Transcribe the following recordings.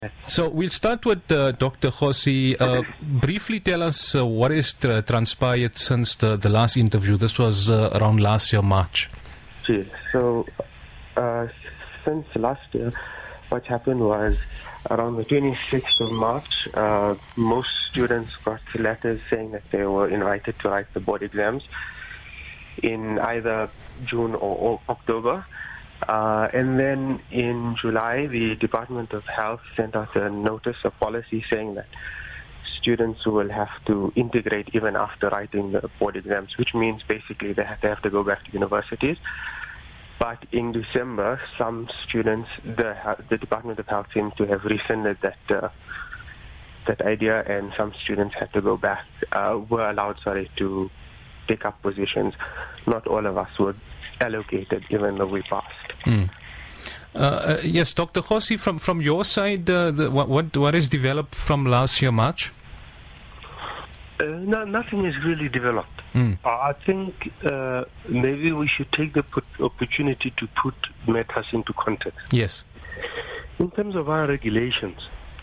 So we'll start with Dr. Kgosi. Briefly tell us what has transpired since the last interview. This was around last year, March. Yes. So since last year, what happened was around the 26th of March, most students got letters saying that they were invited to write the board exams in either June or October. And then in July, the Department of Health sent out a notice of policy saying that students will have to integrate even after writing the board exams, which means basically they have to go back to universities. But in December, some students, the Department of Health seemed to have rescinded that idea, and some students had to go back, were allowed, to take up positions. Not all of us were allocated, even though we passed. Yes, Dr. Kgosi, from your side, what has developed from last year, March? Nothing is really developed. I think maybe we should take the opportunity to put matters into context. Yes. In terms of our regulations,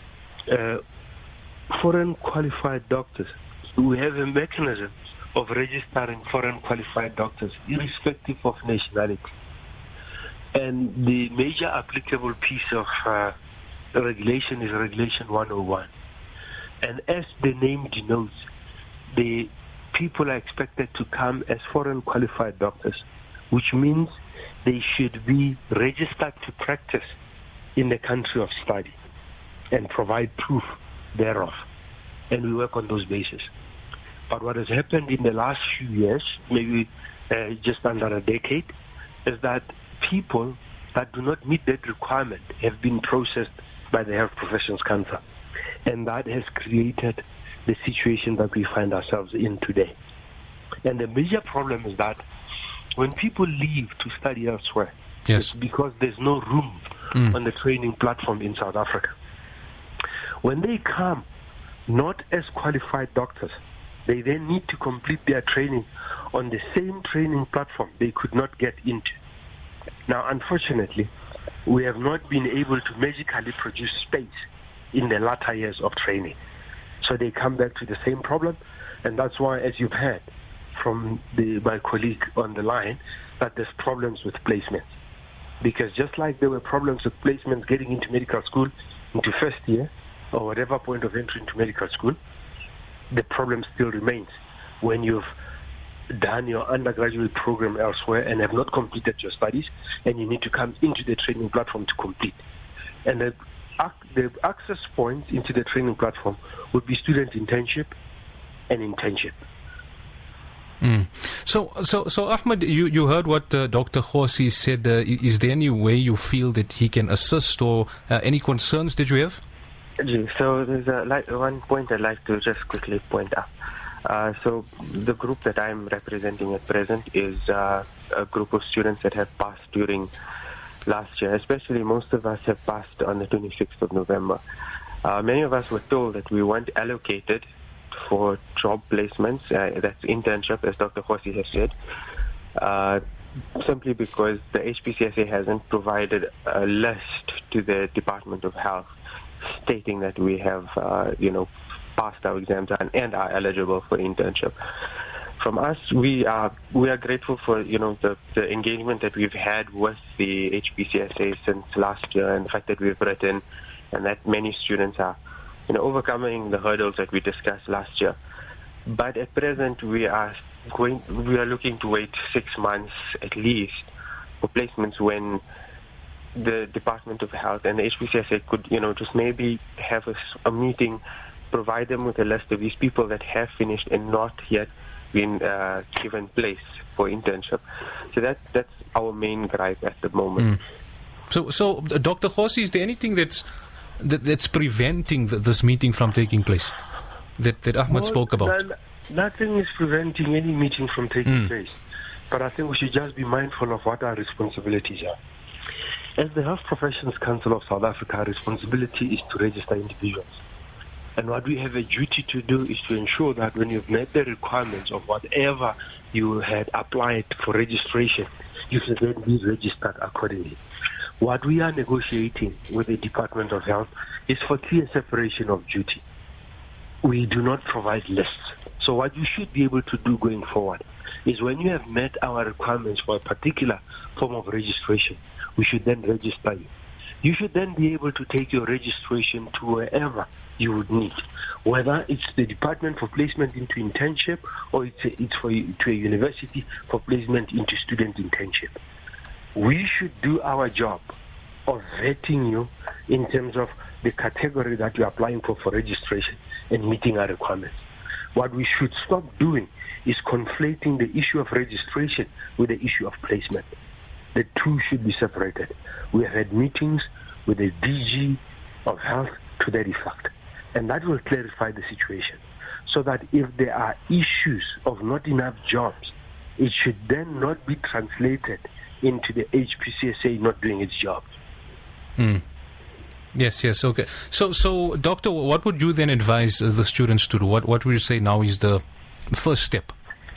foreign qualified doctors, we have a mechanism of registering foreign qualified doctors irrespective of nationality. And the major applicable piece of regulation is Regulation 101. And as the name denotes, the people are expected to come as foreign qualified doctors, which means they should be registered to practice in the country of study and provide proof thereof. And we work on those bases. But what has happened in the last few years, maybe just under a decade, is that people that do not meet that requirement have been processed by the Health Professions Council. And that has created the situation that we find ourselves in today. And the major problem is that when people leave to study elsewhere, it's because there's no room on the training platform in South Africa. When they come not as qualified doctors, they then need to complete their training on the same training platform they could not get into. Now, unfortunately, we have not been able to magically produce space in the latter years of training. So they come back to the same problem, and that's why, as you've heard from my colleague on the line, that there's problems with placements. Because just like there were problems with placements getting into medical school, into first year, or whatever point of entry into medical school, the problem still remains when you've done your undergraduate program elsewhere and have not completed your studies, and you need to come into the training platform to complete. And the access points into the training platform would be student internship and internship. So Ahmed, you heard what Dr. Kgosi said. Is there any way you feel that he can assist, or any concerns that you have? So there's one point I'd like to just quickly point out. So the group that I'm representing at present is a group of students that have passed during last year. Especially most of us have passed on the 26th of November. Many of us were told that we weren't allocated for job placements, that's internship, as Dr. Kgosi has said, simply because the HPCSA hasn't provided a list to the Department of Health stating that we have, passed our exams and are eligible for internship. From us, we are grateful for the engagement that we've had with the HPCSA since last year, and the fact that we've written, and that many students are overcoming the hurdles that we discussed last year. But at present, we are looking to wait 6 months at least for placements, when the Department of Health and the HPCSA could, just maybe have a meeting, provide them with a list of these people that have finished and not yet been given place for internship. So that's our main gripe at the moment. So Dr. Kgosi, is there anything that's preventing this meeting from taking place that Ahmed spoke about? Nothing is preventing any meeting from taking place. But I think we should just be mindful of what our responsibilities are. As the Health Professions Council of South Africa, our responsibility is to register individuals. And what we have a duty to do is to ensure that when you've met the requirements of whatever you had applied for registration, you can then be registered accordingly. What we are negotiating with the Department of Health is for clear separation of duty. We do not provide lists. So what you should be able to do going forward is when you have met our requirements for a particular form of registration, we should then register you. You should then be able to take your registration to wherever you would need, whether it's the Department for Placement into Internship or it's to a university for placement into student internship. We should do our job of vetting you in terms of the category that you're applying for registration and meeting our requirements. What we should stop doing is conflating the issue of registration with the issue of placement. The two should be separated. We have had meetings with the DG of Health to that effect, and that will clarify the situation so that if there are issues of not enough jobs, it should then not be translated into the HPCSA not doing its job. Yes, okay. So, Doctor, what would you then advise the students to do? What would you say now is the first step?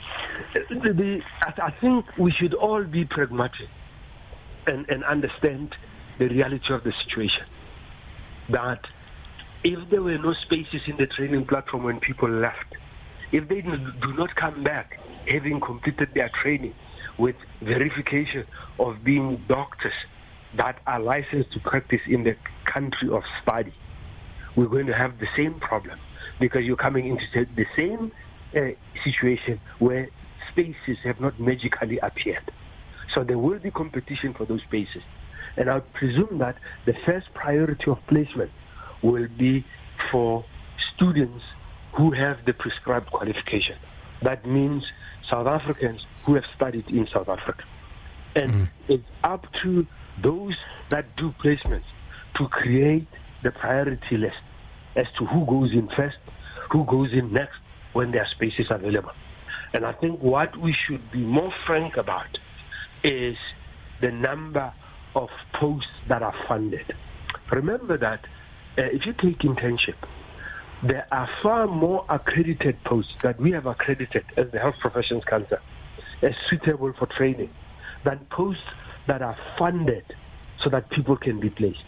I think we should all be pragmatic and understand the reality of the situation. That if there were no spaces in the training platform when people left, if they do not come back having completed their training with verification of being doctors that are licensed to practice in the country of study, we're going to have the same problem because you're coming into the same situation where spaces have not magically appeared. So there will be competition for those spaces. And I would presume that the first priority of placement will be for students who have the prescribed qualification. That means South Africans who have studied in South Africa. And it's up to those that do placements to create the priority list as to who goes in first, who goes in next when there are spaces available. And I think what we should be more frank about is the number of posts that are funded. Remember that if you take internship, there are far more accredited posts that we have accredited as the Health Professions Council as suitable for training than posts that are funded so that people can be placed.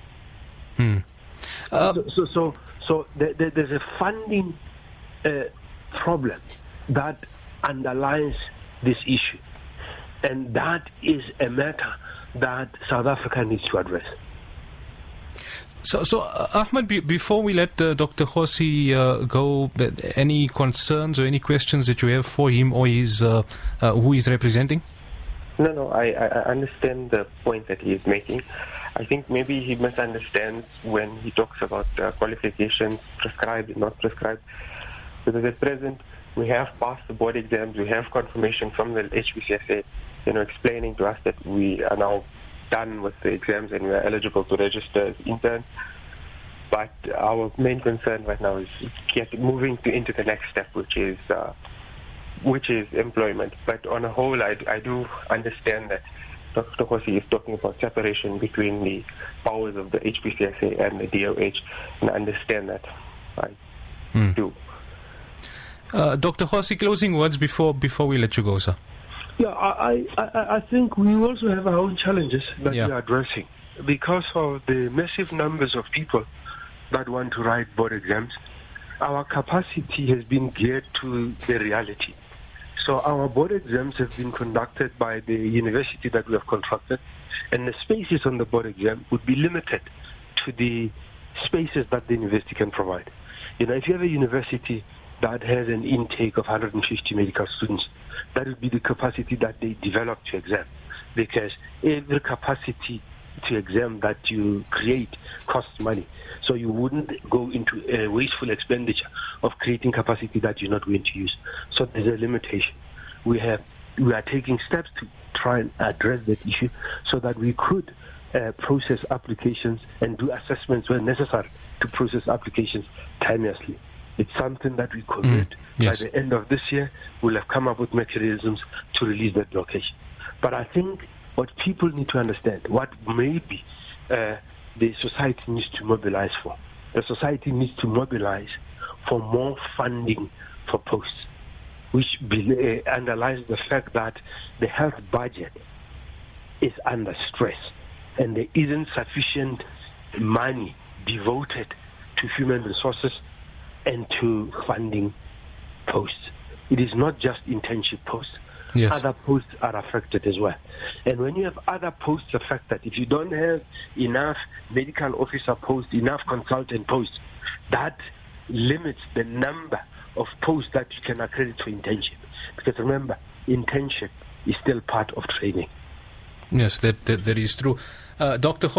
So there's a funding problem that underlies this issue, and that is a matter that South Africa needs to address. So Ahmed, before we let Dr. Kgosi go, any concerns or any questions that you have for him or his who he's representing? No, I understand the point that he is making. I think maybe he misunderstands when he talks about qualifications, prescribed and not prescribed. Because at present, we have passed the board exams, we have confirmation from the HPCSA, explaining to us that we are now done with the exams and we are eligible to register as interns. But our main concern right now is moving into the next step, which is employment. But on a whole, I do understand that Dr. Kgosi is talking about separation between the powers of the HPCSA and the DOH, and I understand that. I do. Dr. Kgosi, closing words before we let you go, sir. Yeah, I think we also have our own challenges that we are addressing because of the massive numbers of people that want to write board exams. Our capacity has been geared to the reality. So our board exams have been conducted by the university that we have contracted, and the spaces on the board exam would be limited to the spaces that the university can provide. If you have a university that has an intake of 150 medical students, that would be the capacity that they develop to exam, because every capacity to exam that you create costs money. So you wouldn't go into a wasteful expenditure of creating capacity that you're not going to use. So there's a limitation. We are taking steps to try and address that issue so that we could process applications and do assessments where necessary to process applications timelessly. It's something that we commit. By the end of this year, we'll have come up with mechanisms to release that blockage. But I think what people need to understand, what maybe the society needs to mobilize for. The society needs to mobilize for more funding for posts, which underlies the fact that the health budget is under stress and there isn't sufficient money devoted to human resources and to funding posts. It is not just internship posts. Yes. Other posts are affected as well. And when you have other posts affected, if you don't have enough medical officer posts, enough consultant posts, that limits the number of posts that you can accredit for internship. Because remember, internship is still part of training. Yes, that is true. Dr.